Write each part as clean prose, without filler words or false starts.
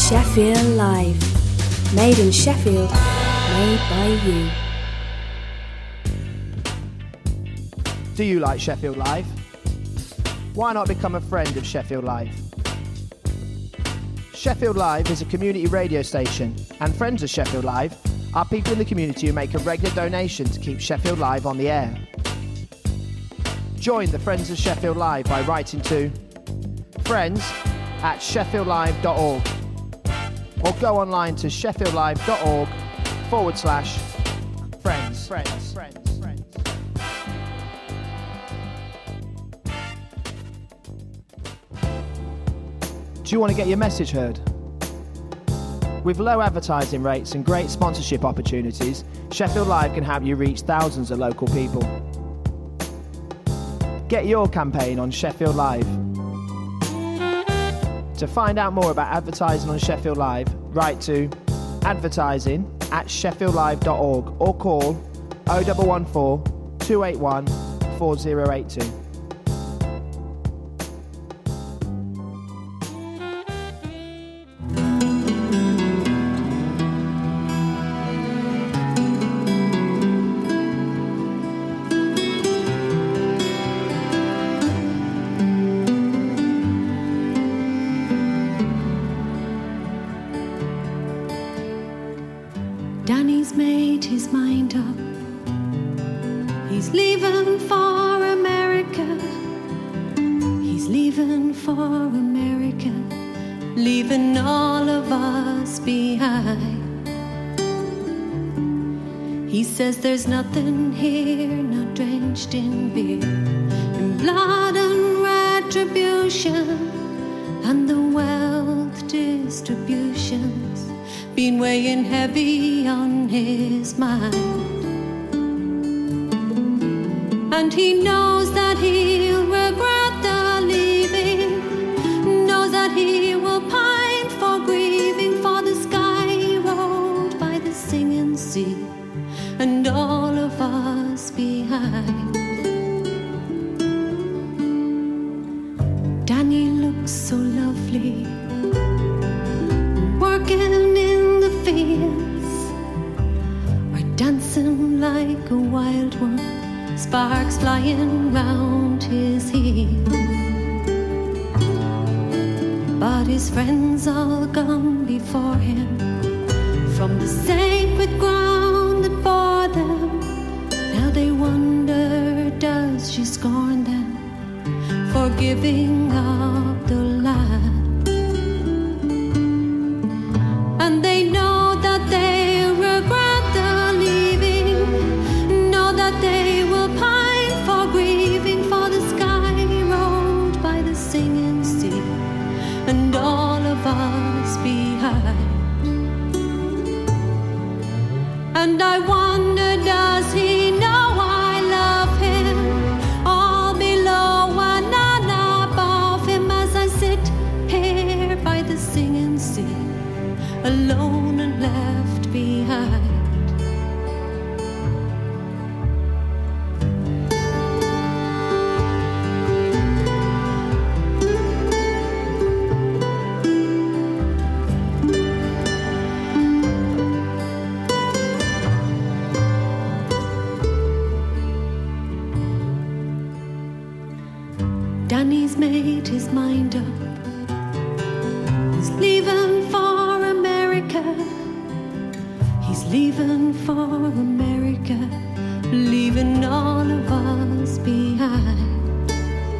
Sheffield Live. Made in Sheffield, made by you. Do you like Sheffield Live? Why not become a friend of Sheffield Live? Sheffield Live is a community radio station, and friends of Sheffield Live are people in the community who make a regular donation to keep Sheffield Live on the air. Join the Friends of Sheffield Live by writing to friends@sheffieldlive.org or go online to sheffieldlive.org/friends. Do you want to get your message heard? With low advertising rates and great sponsorship opportunities, Sheffield Live can help you reach thousands of local people. Get your campaign on Sheffield Live. To find out more about advertising on Sheffield Live, write to advertising@sheffieldlive.org or call 0114 281 4082. Danny's made his mind up. He's leaving for America. He's leaving for America, leaving all of us behind. He says there's nothing here, not drenched in beer, in blood and retribution, and the wealth distributions been weighing heavy on his mind. And he knows that he'll regret the leaving, knows that he will pine for grieving for the sky rolled by the singing sea and all of us behind. Danny looks so lovely, working in the fields, or dancing like a wild one, sparks flying round his heels. But his friends all gone before him, from the sacred ground that bore them. Now they wonder, does she scorn them for giving up the land? And they know that they regret the leaving, know that they will pine for grieving for the sky rolled by the singing sea and all of us behind. And I wonder, does he know I love him, all below and none above him, as I sit here by the singing sea, alone and left behind. Danny's made his mind up. He's leaving for America. He's leaving for America, leaving all of us behind.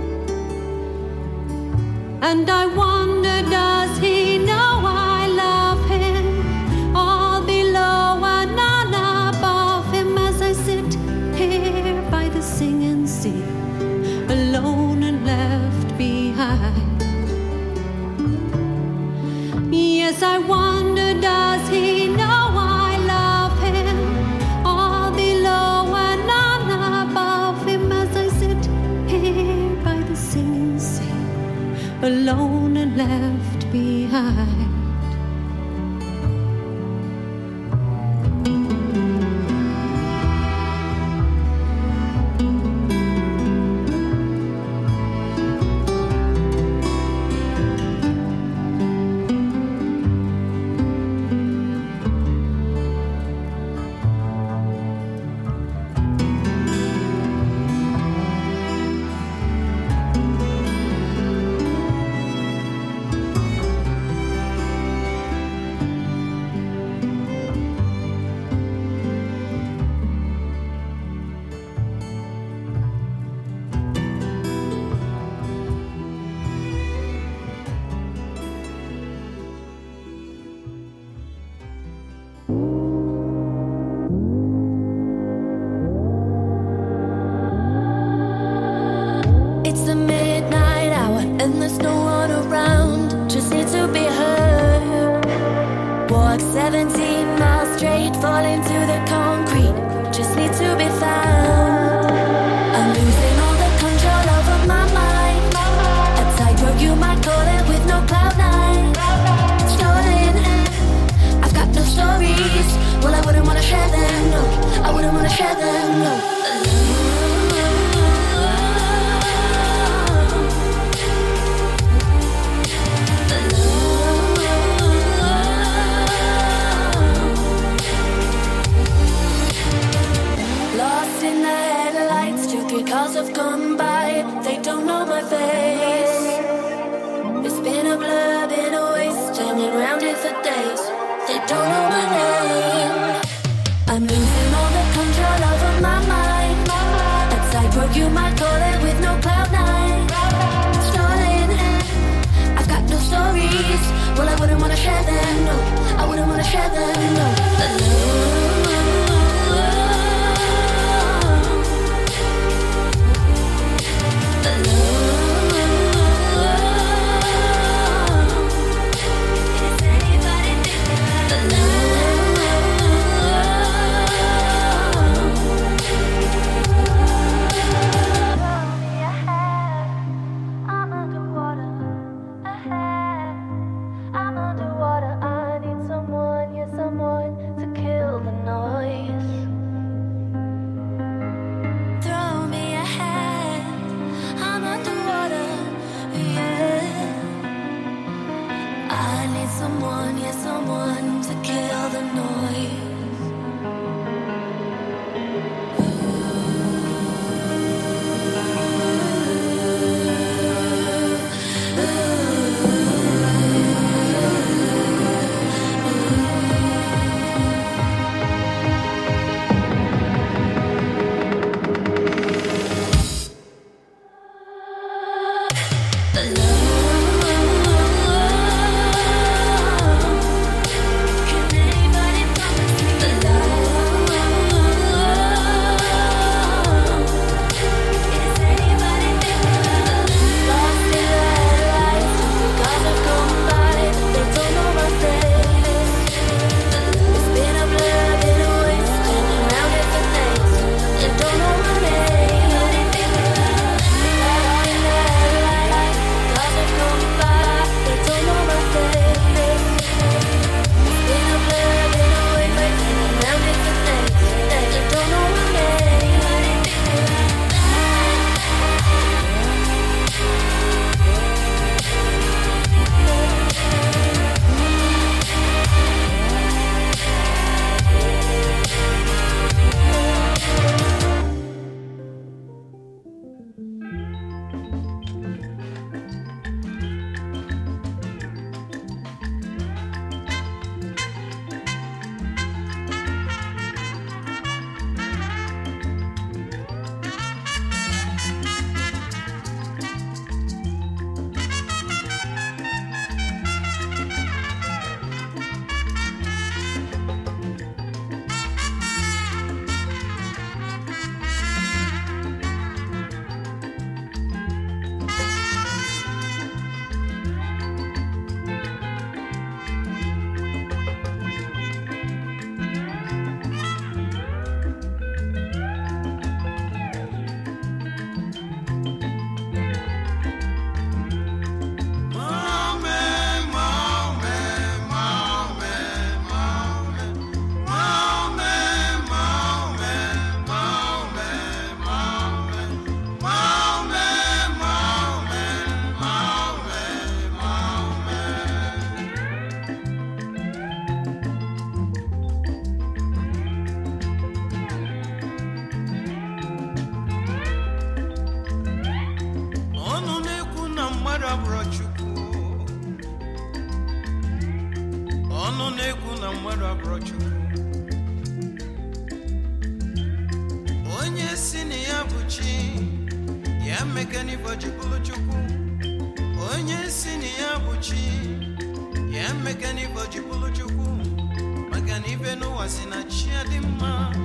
And I wonder, does he know I love him, all below and none above him, as I sit here by the singing sea, alone and left behind. Yes, I wonder, does he know I love him, all below and none above him, as I sit here by the singing sea, alone and left behind. there's no one around, just need to be heard. Walk 17 miles straight, fall into the concrete, just need to be found. I'm losing all the control over my mind. A tightrope you might call it, with no cloud nine. Stolen, I've got no stories. Well, I wouldn't wanna share them, no. I wouldn't wanna share them, no. Lost in the headlights, 2-3 cars have gone by. They don't know my face. It's been a blur, been a waste, turning round it for days. They don't know my name. I'm losing all the control over my mind. A tightrope you might call it, with no cloud nine. Stolen, I've got no stories. Well, I wouldn't wanna share them, no. I wouldn't wanna share them, no. Someone to kill the noise.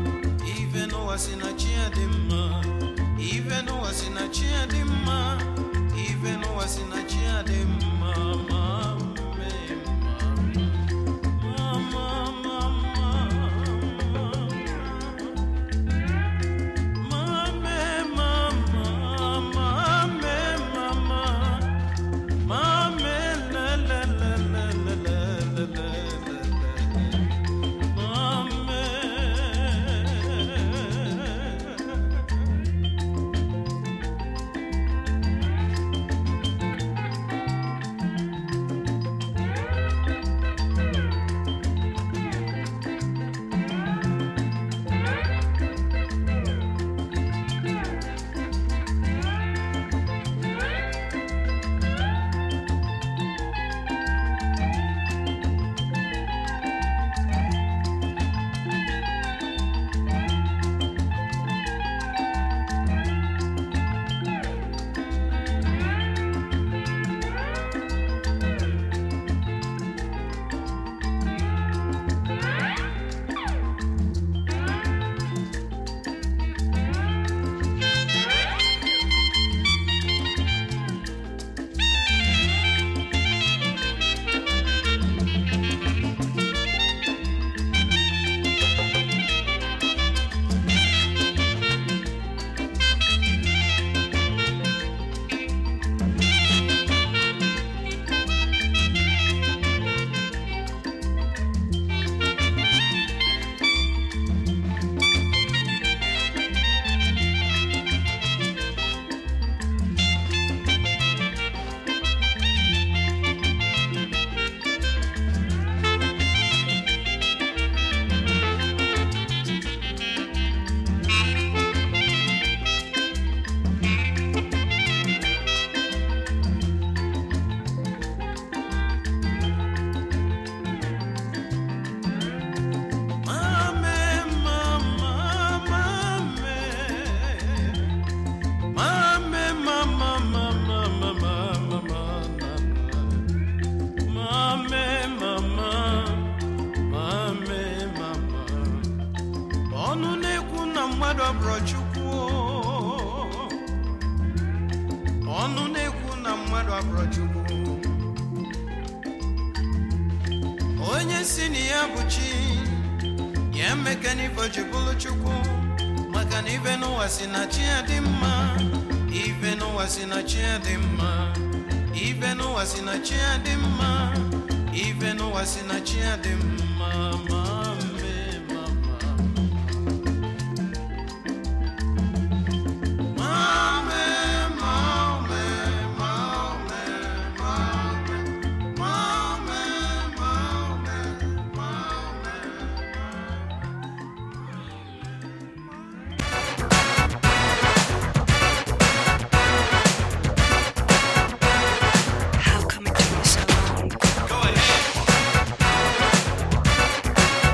Even How come it took me so long? Go ahead.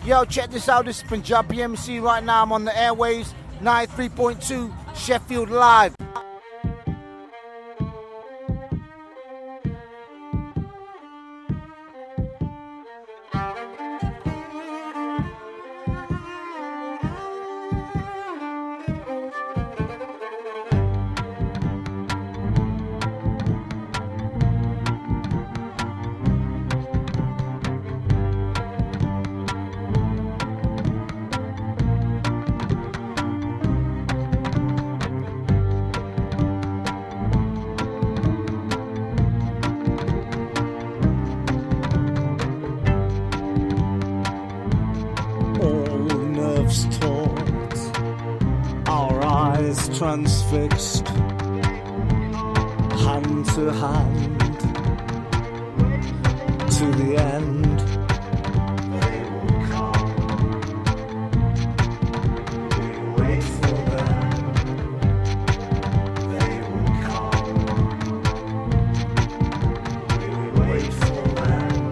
Yo, check this out. This is Punjabi MC right now. I'm on the airwaves, 93.2 Sheffield Live. Transfixed, hand to hand, to the end. They will come. We wait for them. They will come. We wait for them.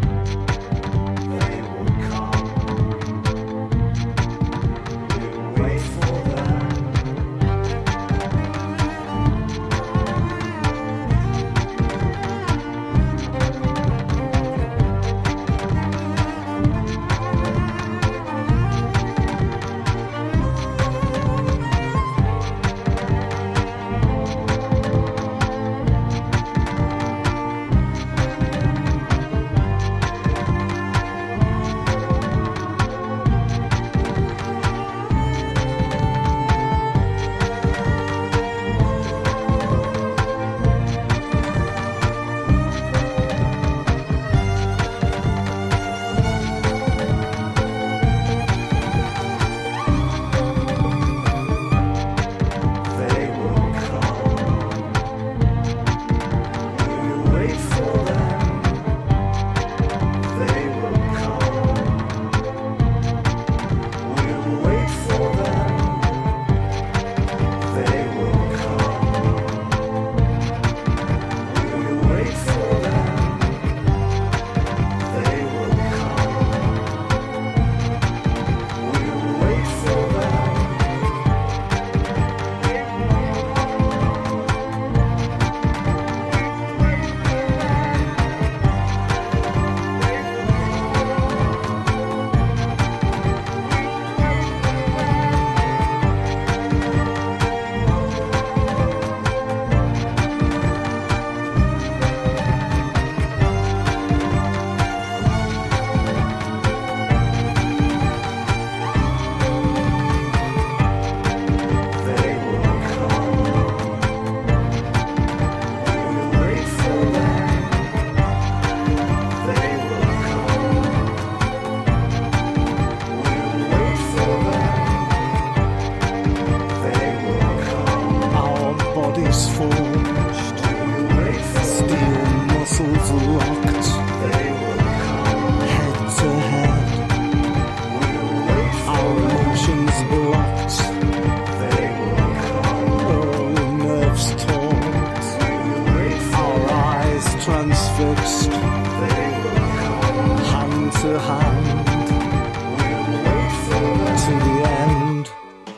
They will come. We wait for them. Transfixed, hand to hand, to the end.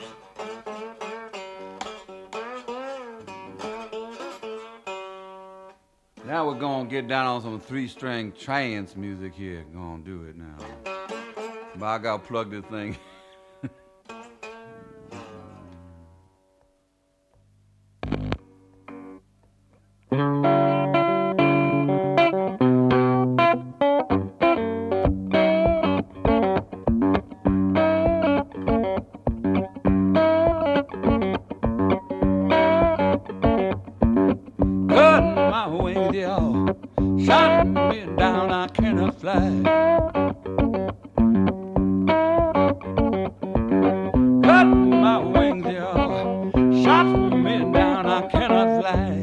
Now we're gonna get down on some 3-string trance music here. Gonna do it now. But I gotta plug this thing. Shot me down, I cannot fly. Cut my wings, y'all. Shot me down, I cannot fly.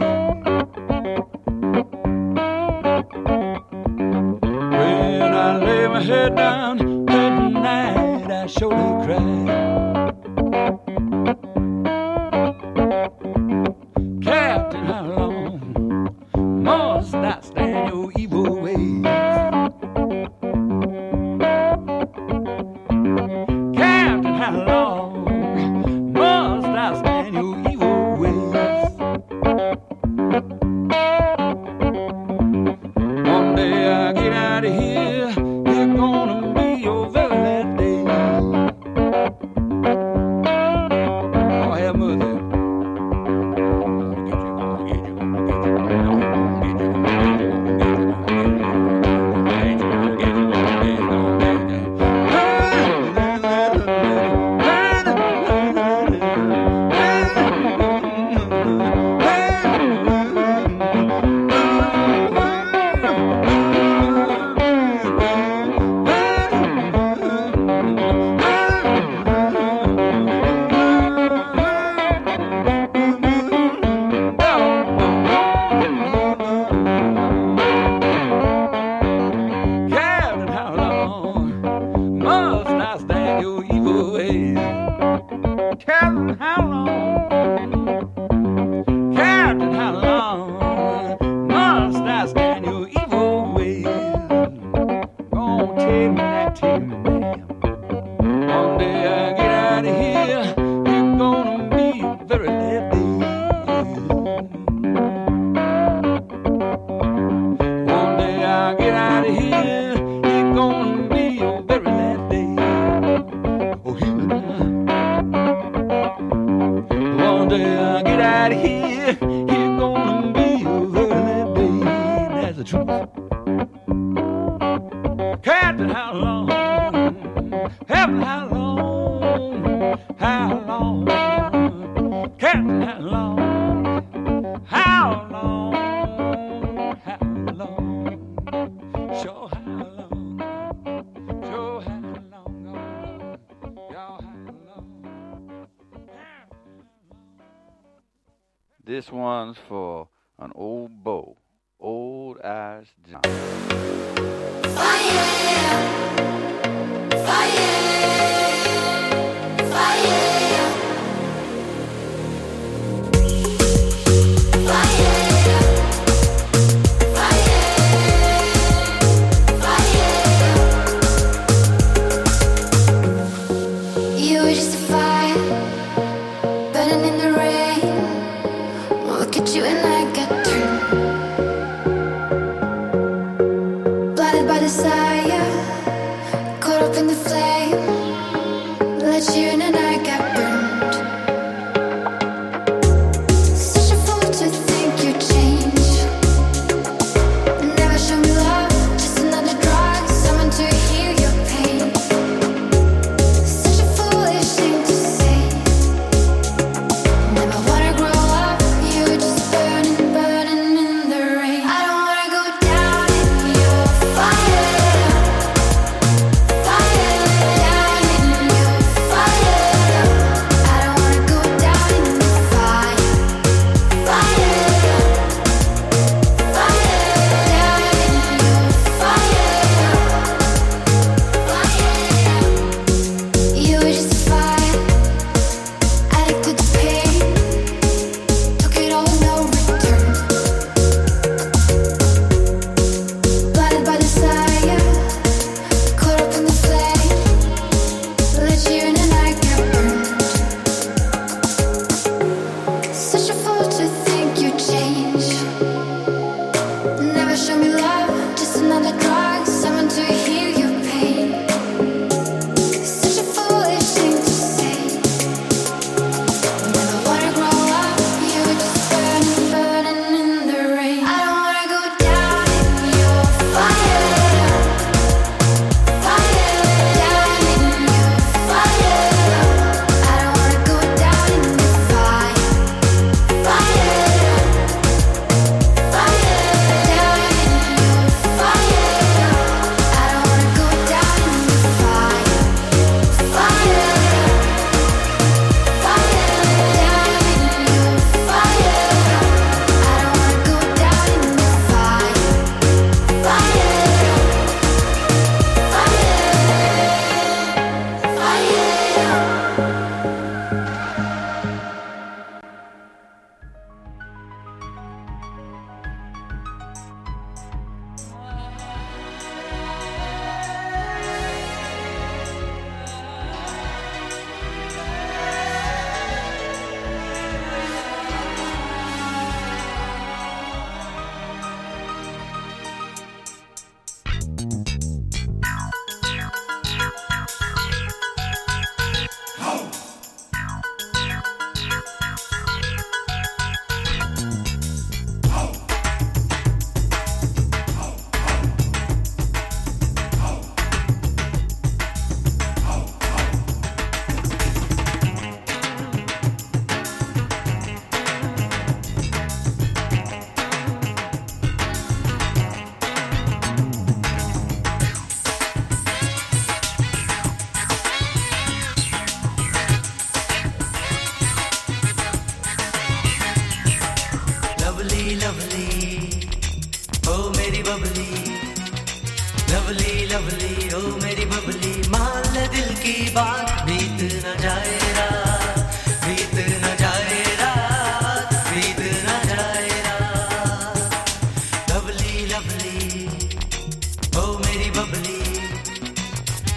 When I lay my head down at night, I surely cry. Captain, how long must I stand your evil ways? Captain, how long? Captain, how long must I stand your evil ways? Gonna take me that, take me back. One day I get out of here, you're gonna be very late. One day I get out of here, you're gonna be very late. Oh, hear me now. One day I get out of here, you're gonna be very late, babe. That's the truth. Captain, how long? Captain, how long? How long? Captain, how long? How long? How long? Sure, how long? Sure, how long? Y'all, how long? This one's for an old beau, Old Eyes John. Fire! Fire! You were just a fire, burning in the rain. Look at you and I got turned, blinded by desire, caught up in the flame. Let you in and I got burned. Such a fool to think you change. Never show me love, just another drug, someone to heal your pain. Such a foolish thing to say. Never wanna grow up, you were just burning, burning in the rain. I don't wanna go down in your fire, fire, down in your fire. I don't wanna go down in the fire, fire, fire, down in your fire, fire. You were just a fire, addicted to pain, took it all, no return. Blinded by desire, caught up in the flame. Let you in and I got burned. Such a fool to think you change. Never show me love, just another drug, someone to heal your pain. Such a foolish thing to say. Never wanna grow up, you were just burning, burning in the rain. I don't wanna go down in your fire, fire, down in your fire. I don't wanna go down in the fire, fire, fire, down in your fire. I don't wanna go down in the fire, fire, fire, down in your fire. I don't wanna go down in the fire, fire, lovely oh मेरी बबली मान ले दिल की बात बीत न जाए रात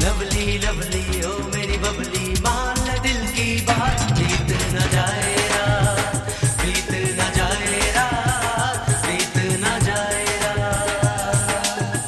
लवली लवली ओ मेरी बबली मान ले दिल की बात बीत न जाए रात बीत न जाए रात बीत न जाए रात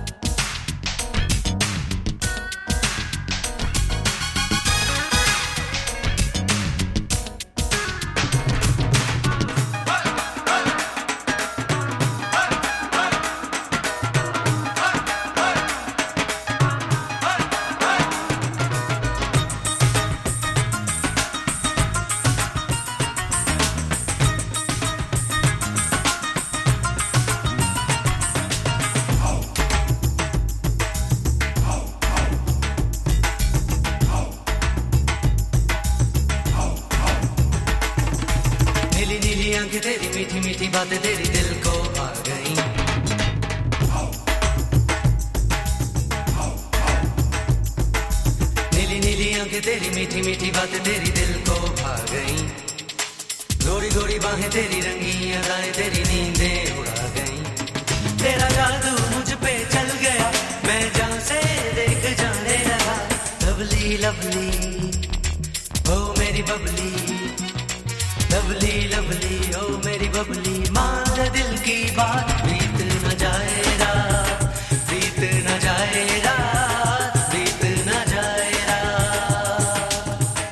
नीली नीली आंखें तेरी मीठी मीठी बातें तेरी दिल को आ गई नीली नीली आंखें तेरी मीठी मीठी बातें तेरी दिल को भा गई गोरी गोरी बाहें तेरी रंगी अदाएं तेरी नींदें उड़ा गई तेरा जादू मुझ पे चल गया मैं जहां से देख जाने लगा लवली लवली ओ मेरी बबली लवली लवली ओ मेरी बबली मान ले दिल की बात बीत न जाए रात बीत न जाए रात बीत न जाए रात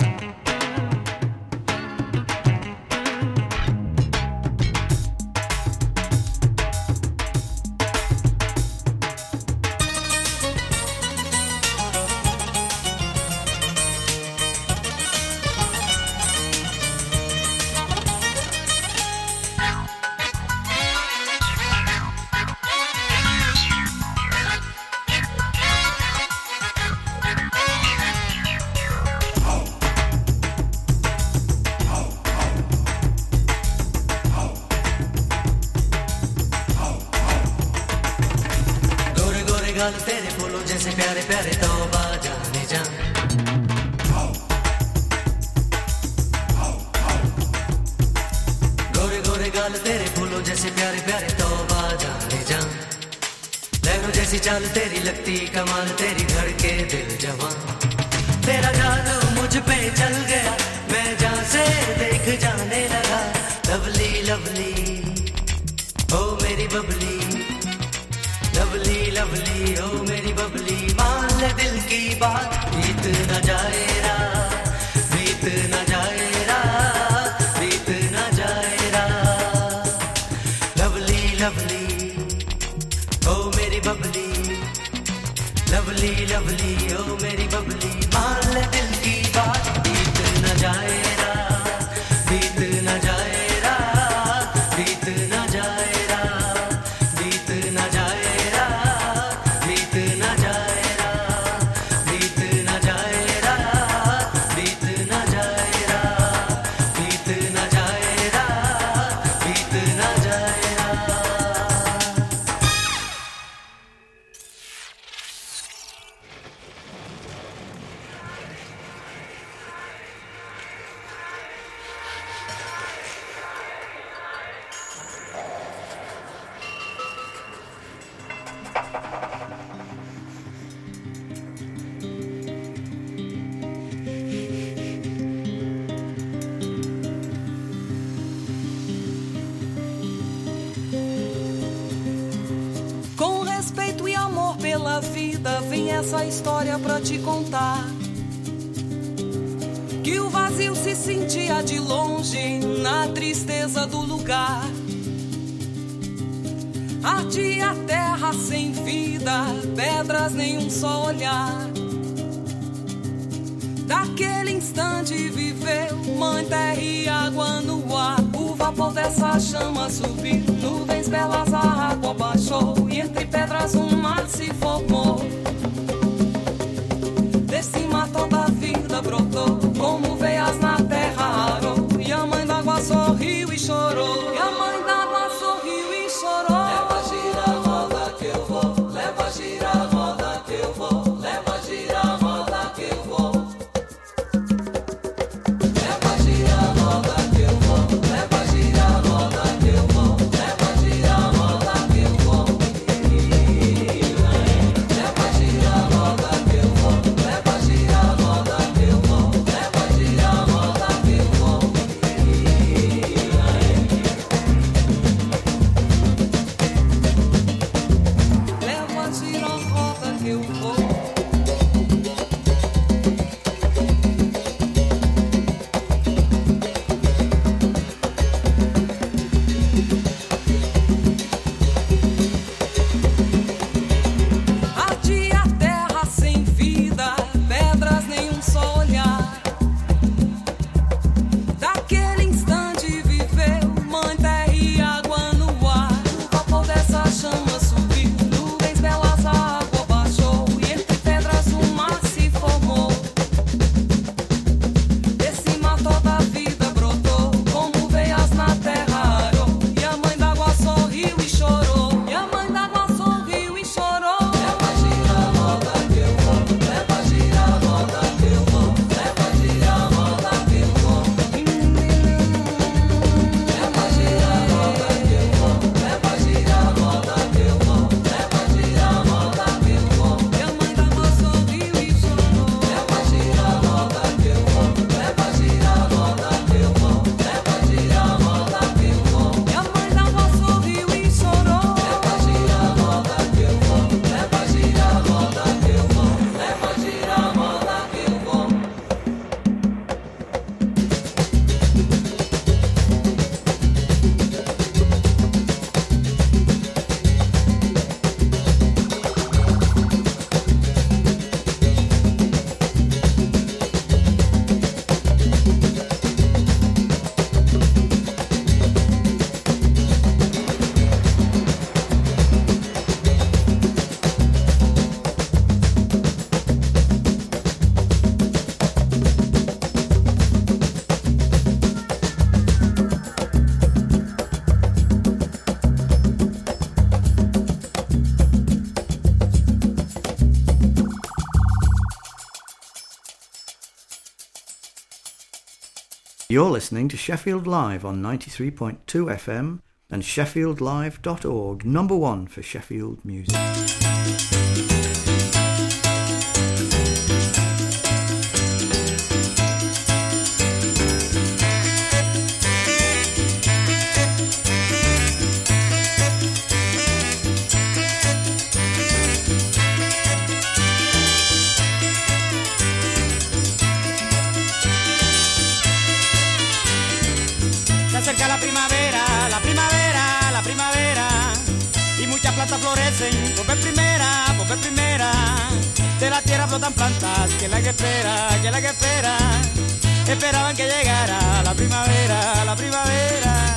गोरे गोरे गाल तेरे फूलों जैसे प्यारे प्यारे तौबा जाने जा गोरे गोरे गाल तेरे फूलों जैसे प्यारे प्यारे तौबा जाने जा लहरों जैसी चाल तेरी लगती कमाल तेरी धड़के दिल जवां तेरा जादू मुझ पे चल गया मैं जहां से देख जाने लगा लवली लवली ओ मेरी बबली लवली लवली ओ मेरी बबली मान ले दिल की बात बीत न जाए रात बीत न जाए रात बीत न जाए रात लवली लवली ओ मेरी बबली लवली लवली ओ मेरी बबली मान ले दिल की बात बीत न जाए रात बीत न जाए रात बीत न जाए रात बीत न जाए रात बीत न जाए रात बीत न जाए रात बीत न जाए रात बीत न जाए रात बीत न जाए रात Com respeito e amor pela vida, vem essa história pra te contar. Que o vazio se sentia de longe na tristeza do lugar. Ardia a terra sem vida, pedras nenhum só olhar. Daquele instante viveu mãe terra e água no ar. O vapor dessa chama subiu, nuvens belas a água baixou e entre pedras um mar se formou. Desse mar toda a vida brotou, como veias na terra arou. E a mãe d'água sorriu e chorou. E a mãe d'água sorriu e chorou. Leva gira a roda que eu vou, leva gira a roda que eu vou, leva gira a roda que eu vou. Leva gira a roda que eu vou, leva gira a roda que eu vou, leva gira a roda que eu vou. Leva gira You're listening to Sheffield Live on 93.2 FM and sheffieldlive.org, number one for Sheffield music. Acerca la primavera, la primavera, la primavera, y muchas plantas florecen por vez primera, de la tierra brotan plantas, que la que espera, esperaban que llegara la primavera, la primavera.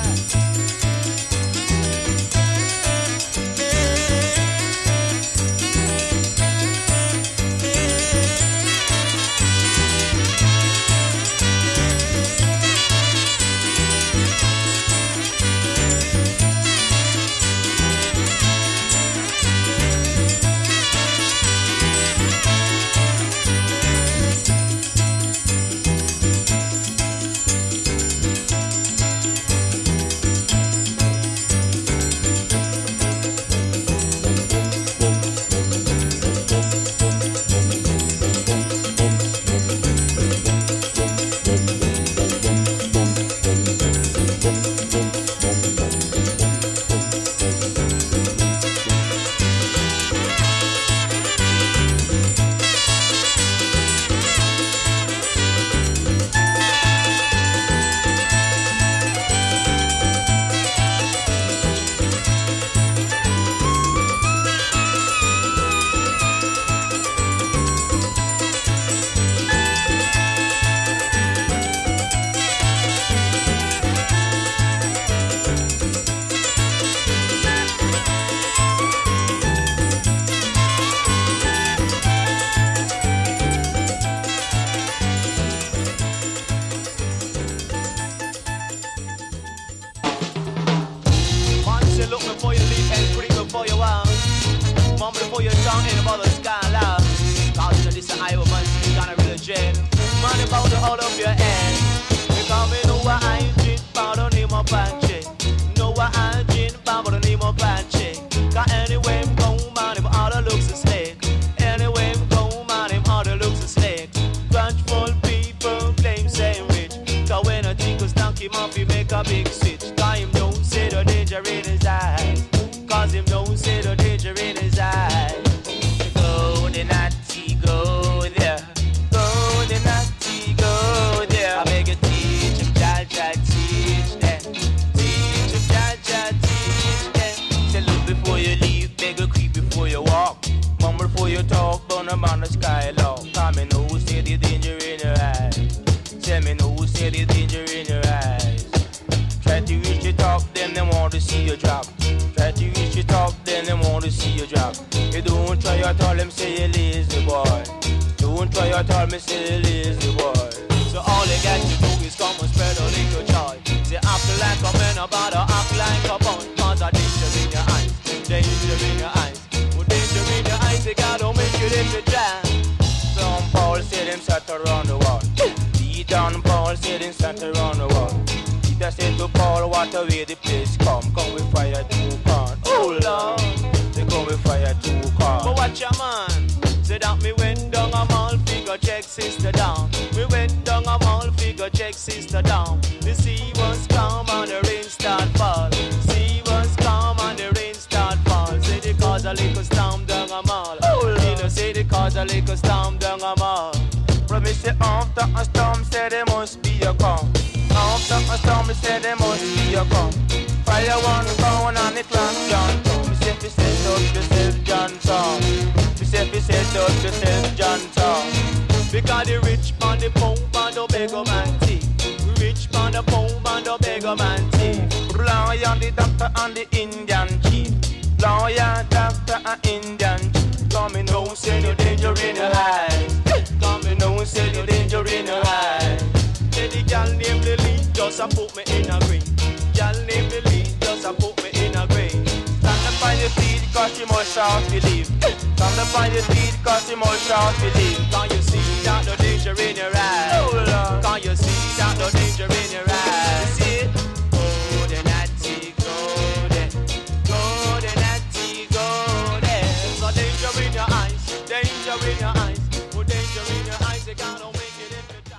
Can't you see that the danger in your eyes? Can't you see that the so danger in your eyes. See it? Golden natty, golden, golden natty, golden. So danger in your eyes, danger in your eyes, oh danger in your eyes. You gotta make it if you die.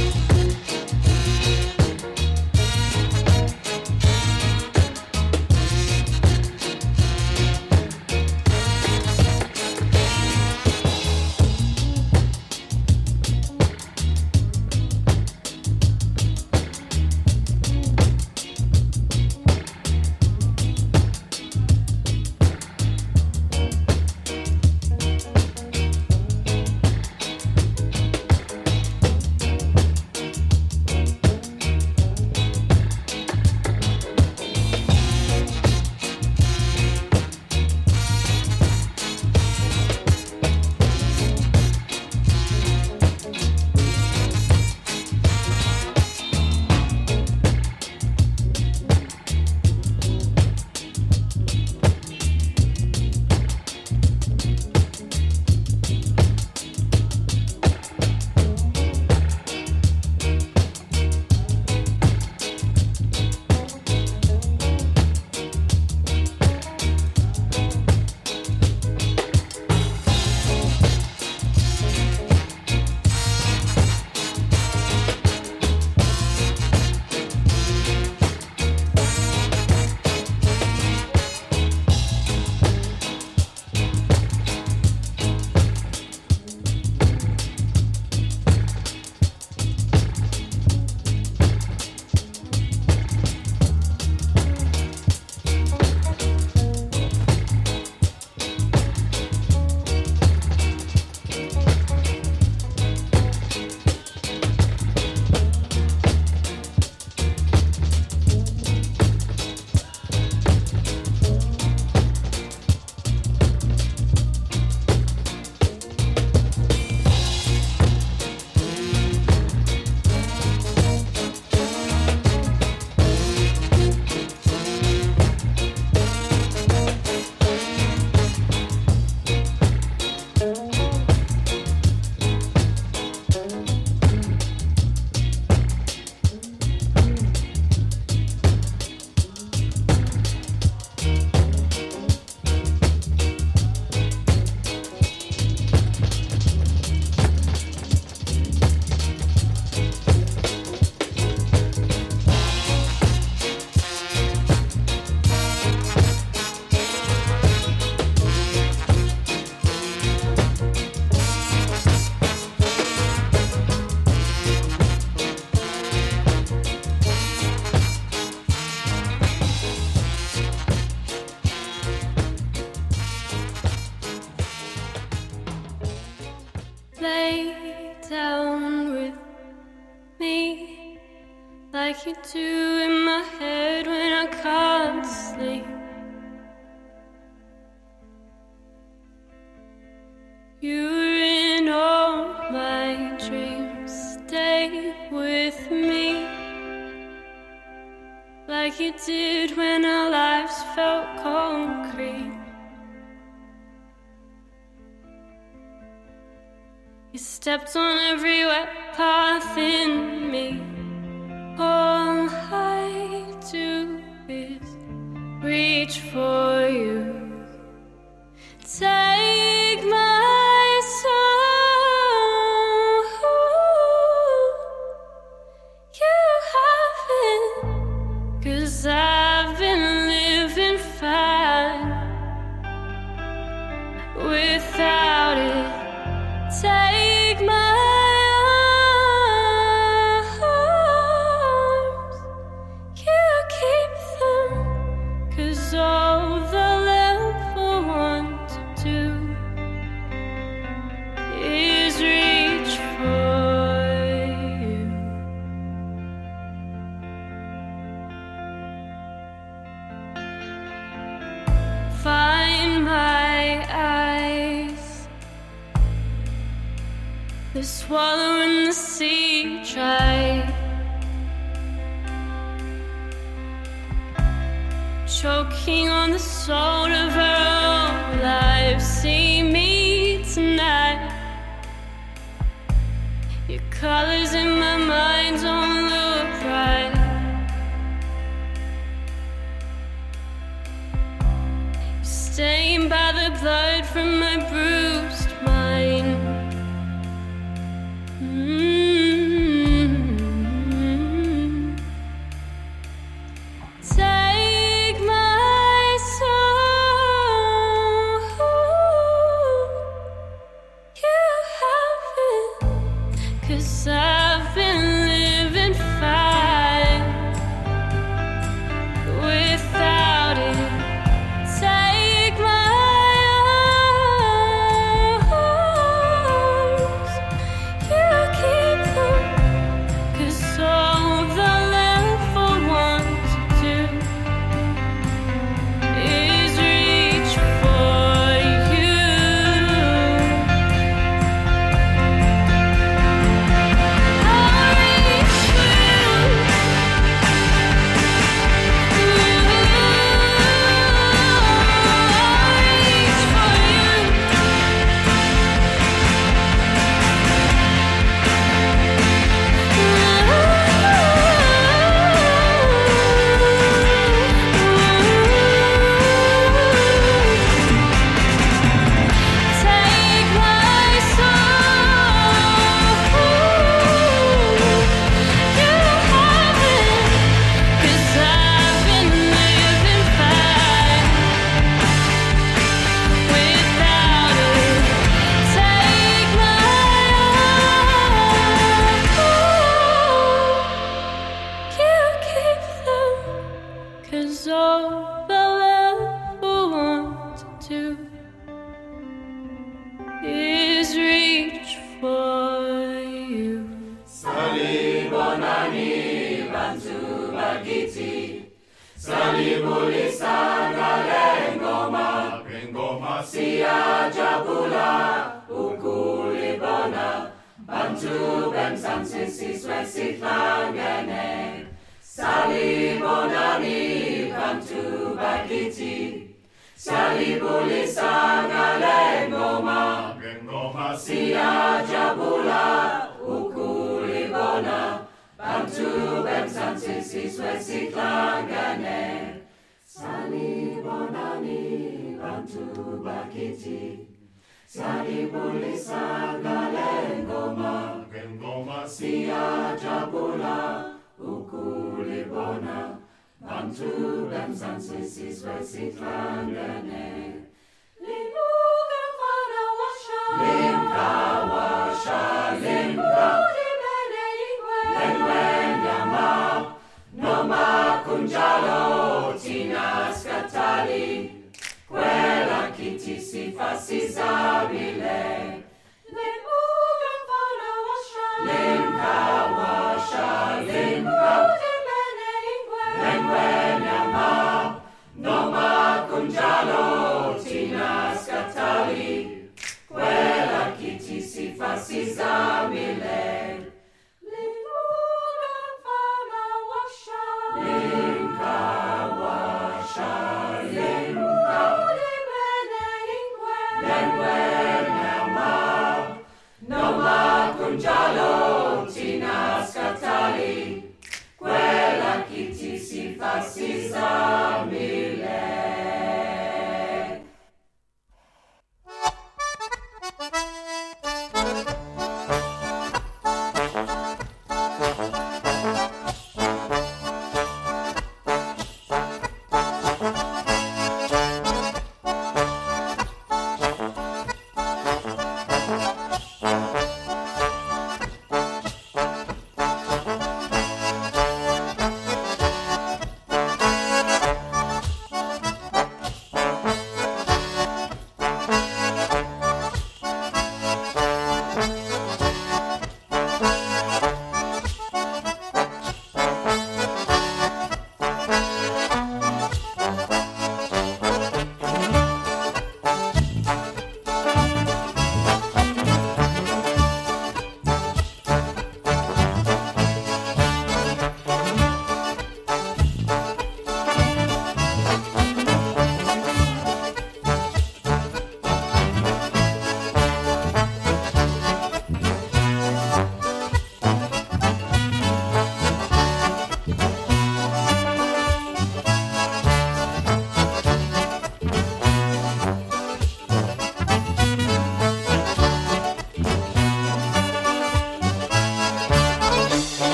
Lay down with me like you do in my head when I can't sleep. You're in all my dreams. Stay with me like you did when our lives felt concrete. You stepped on every wet path in me. All I do is reach for you. Take my soul. You have it, 'cause I've been living fine without it. Take my arms, you keep them, 'cause all they'll ever want to do is reach for you. Find my eyes, the swallow in the sea dry, choking on the salt of her own life. See me tonight, your colors in my mind don't lose Take my soul, you have it, 'cause I've been living fine without it. Take my arms, you keep them, 'cause all the left for one to do is reach for you. I'll reach for you. Take my soul, you have it, 'cause I've been living fine without it. Take my arms, you keep them, 'cause all the left will want to do is reach for you. Salibonani bantu bagiti, salibulisa ngoma, ngoma siyajabula ukulibona, bantu bemzansi sizwe sihlangene. Salibonani bantu bagiti, salibulisa ngoma, ngoma siyajabula ukulibona, bantu bemzansi sizwe sihlangene. Salibonani bantu bagiti, salibulisa ngoma, ngoma siyajabula ukulibona, bantu bemzansi sizwe sihlangene. Limka washa, limka lengwe nyama, noma kunjalo tina skatali, kwela kiti sifa sizabile. Limka washa, lengwe nyama, noma kunjalo tina skatali, kwela kiti sifa sizabile. Kunjalo tina skatali, kwela kiti sifa sizamile.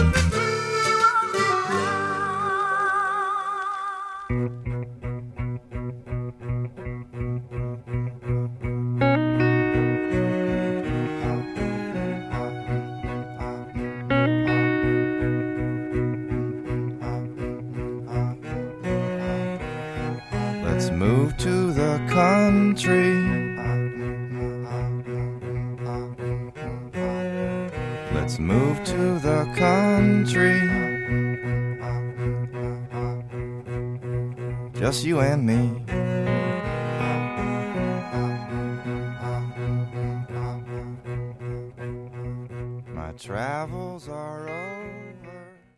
Let's move to the country. Let's move to the country. Just you and me. My travels are